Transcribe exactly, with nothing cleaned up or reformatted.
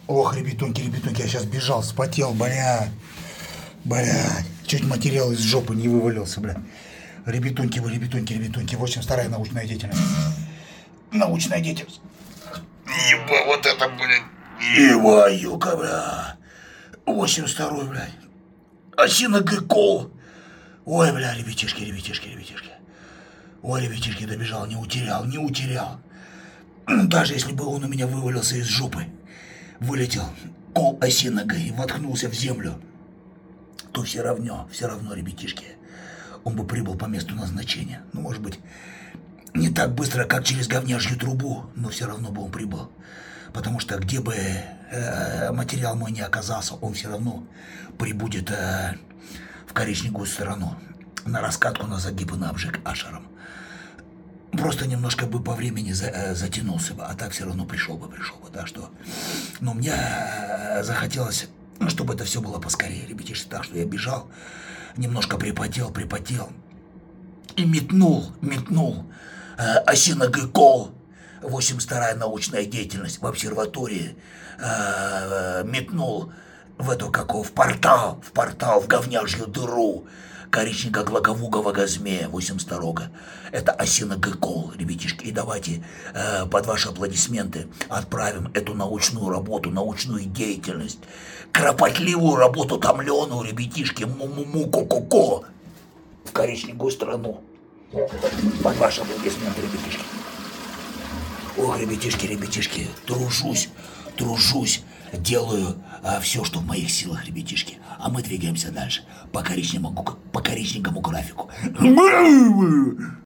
Ох, ребятуньки, ребятуньки, я сейчас бежал, вспотел, блядь. Блядь. Чуть материал из жопы не вывалился, блядь. Ребятуньки вы, ребятуньки, ребятуньки. восемь вторая научная деятельность. Научная деятельность. Еба, вот это, блядь. Еба, юка, бля. восемьдесят второй, блядь. Осиногыкол. Ой, бля, ребятишки, ребятишки, ребятишки. Ой, ребятишки, добежал, не утерял, не утерял. Даже если бы он у меня вывалился из жопы, вылетел кол осиногой и воткнулся в землю, то все равно, все равно, ребятишки, он бы прибыл по месту назначения. Ну, может быть, не так быстро, как через говняжью трубу, но все равно бы он прибыл. Потому что где бы э, материал мой не оказался, он все равно прибудет э, в коричневую сторону, на раскатку, на загиб и на обжиг ашером. Просто немножко бы по времени за, э, затянулся бы, а так все равно пришел бы, пришел бы, да, что... Но мне э, захотелось, чтобы это все было поскорее, ребятишки, так что я бежал, немножко припотел, припотел и метнул, метнул э, осиногый кол. восемьдесят вторая научная деятельность в обсерватории, э, метнул в эту, как в портал, в портал, в говняжью дыру, коричнево-глаговугового змея восемьдесят второго. Это осиногый кол, ребятишки. И давайте э, под ваши аплодисменты отправим эту научную работу, научную деятельность, кропотливую работу томленую, ребятишки, му-му-му-ко-ко-ко, в коричневую страну. Под ваши аплодисменты, ребятишки. Ох, ребятишки, ребятишки, тружусь, тружусь, делаю а, все, что в моих силах, ребятишки. А мы двигаемся дальше по коричневому, по коричневому графику.